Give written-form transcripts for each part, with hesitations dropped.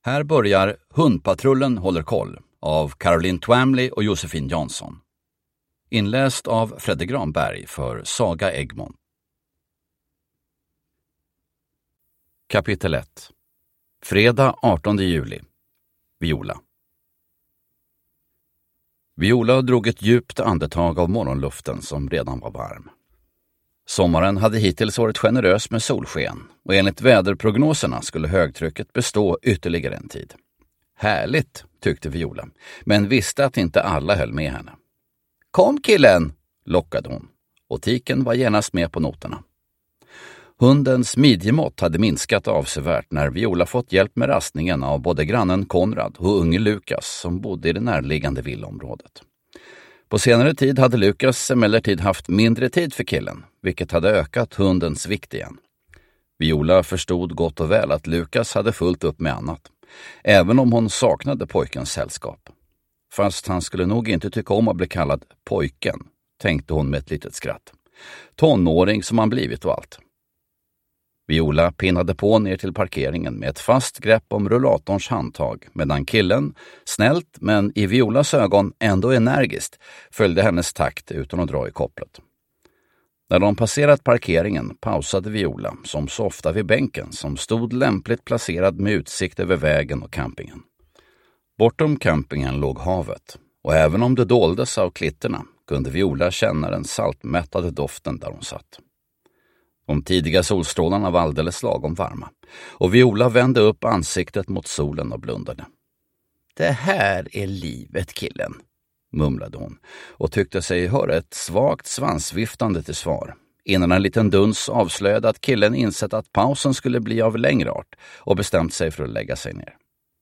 Här börjar Hundpatrullen håller koll av Caroline Twamley och Josefin Jansson. Inläst av Fredde Granberg för Saga Egmont. Kapitel 1. Fredag 18 juli. Viola. Viola drog ett djupt andetag av morgonluften som redan var varm. Sommaren hade hittills varit generös med solsken och enligt väderprognoserna skulle högtrycket bestå ytterligare en tid. Härligt, tyckte Viola, men visste att inte alla höll med henne. Kom killen, lockade hon, och tiken var genast med på noterna. Hundens midjemått hade minskat avsevärt när Viola fått hjälp med rastningen av både grannen Konrad och unge Lukas som bodde i det närliggande villaområdet. På senare tid hade Lukas emellertid haft mindre tid för killen, vilket hade ökat hundens vikt igen. Viola förstod gott och väl att Lukas hade fullt upp med annat, även om hon saknade pojkens sällskap. Fast han skulle nog inte tycka om att bli kallad pojken, tänkte hon med ett litet skratt. Tonåring som han blivit och allt. Viola pinnade på ner till parkeringen med ett fast grepp om rullatorns handtag medan killen, snällt men i Violas ögon ändå energiskt, följde hennes takt utan att dra i kopplet. När de passerat parkeringen pausade Viola som så ofta vid bänken som stod lämpligt placerad med utsikt över vägen och campingen. Bortom campingen låg havet och även om det doldes av klitterna kunde Viola känna den saltmättade doften där hon satt. De tidiga solstrålarna var alldeles lagom varma och Viola vände upp ansiktet mot solen och blundade. Det här är livet, killen, mumlade hon och tyckte sig höra ett svagt svansviftande till svar innan en liten duns avslöjade att killen insett att pausen skulle bli av längre art och bestämt sig för att lägga sig ner.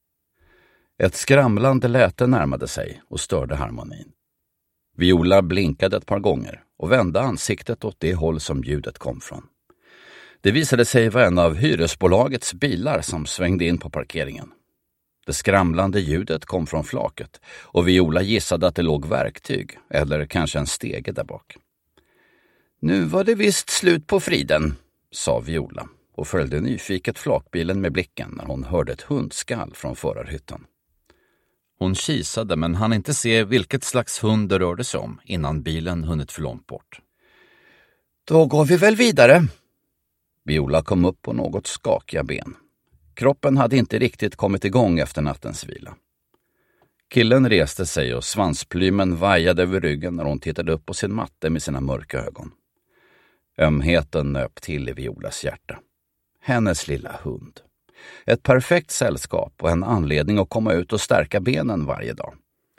Ett skramlande läte närmade sig och störde harmonin. Viola blinkade ett par gånger och vände ansiktet åt det håll som ljudet kom från. Det visade sig vara en av hyresbolagets bilar som svängde in på parkeringen. Det skramlande ljudet kom från flaket och Viola gissade att det låg verktyg eller kanske en stege där bak. Nu var det visst slut på friden, sa Viola och följde nyfiket flakbilen med blicken när hon hörde ett hundskall från förarhytten. Hon kisade men hann inte se vilket slags hund det rörde sig om innan bilen hunnit för långt bort. Då går vi väl vidare. Viola kom upp på något skakiga ben. Kroppen hade inte riktigt kommit igång efter nattens vila. Killen reste sig och svansplymen vajade över ryggen när hon tittade upp på sin matte med sina mörka ögon. Ömheten nöp till i Violas hjärta. Hennes lilla hund. Ett perfekt sällskap och en anledning att komma ut och stärka benen varje dag.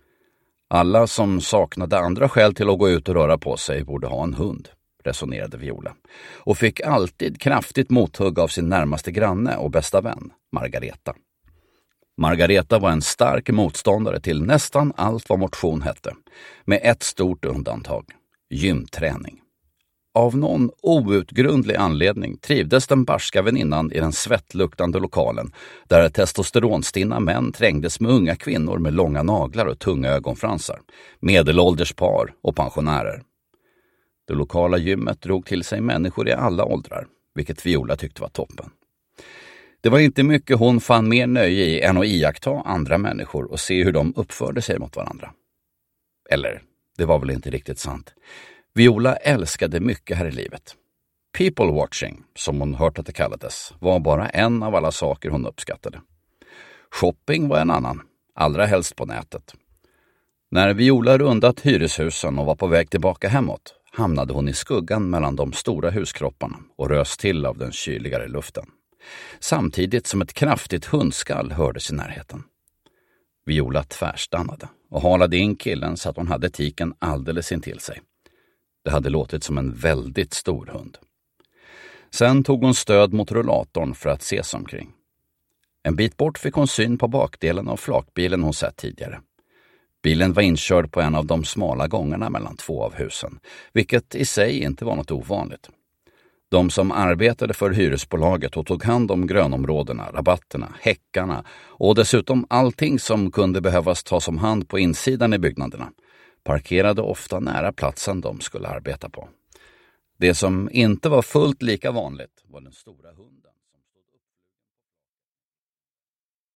Alla som saknade andra skäl till att gå ut och röra på sig borde ha en hund, resonerade Viola, och fick alltid kraftigt mothugg av sin närmaste granne och bästa vän, Margareta. Margareta var en stark motståndare till nästan allt vad motion hette, med ett stort undantag, gymträning. Av någon outgrundlig anledning trivdes den barska väninnan i den svettluktande lokalen där testosteronstinna män trängdes med unga kvinnor med långa naglar och tunga ögonfransar, medelålders par och pensionärer. Det lokala gymmet drog till sig människor i alla åldrar, vilket Viola tyckte var toppen. Det var inte mycket hon fann mer nöje i än att iaktta andra människor och se hur de uppförde sig mot varandra. Eller, det var väl inte riktigt sant. Viola älskade mycket här i livet. People watching, som hon hört att det kallades, var bara en av alla saker hon uppskattade. Shopping var en annan, allra helst på nätet. När Viola rundat hyreshusen och var på väg tillbaka hemåt hamnade hon i skuggan mellan de stora huskropparna och rös till av den kyligare luften. Samtidigt som ett kraftigt hundskall hördes i närheten. Viola tvärstannade och halade in killen så att hon hade tiken alldeles intill sig. Det hade låtit som en väldigt stor hund. Sen tog hon stöd mot rullatorn för att se sig omkring. En bit bort fick hon syn på bakdelen av flakbilen hon sett tidigare. Bilen var inkörd på en av de smala gångarna mellan två av husen, vilket i sig inte var något ovanligt. De som arbetade för hyresbolaget och tog hand om grönområdena, rabatterna, häckarna och dessutom allting som kunde behövas tas om hand på insidan i byggnaderna parkerade ofta nära platsen de skulle arbeta på. Det som inte var fullt lika vanligt var den stora hunden.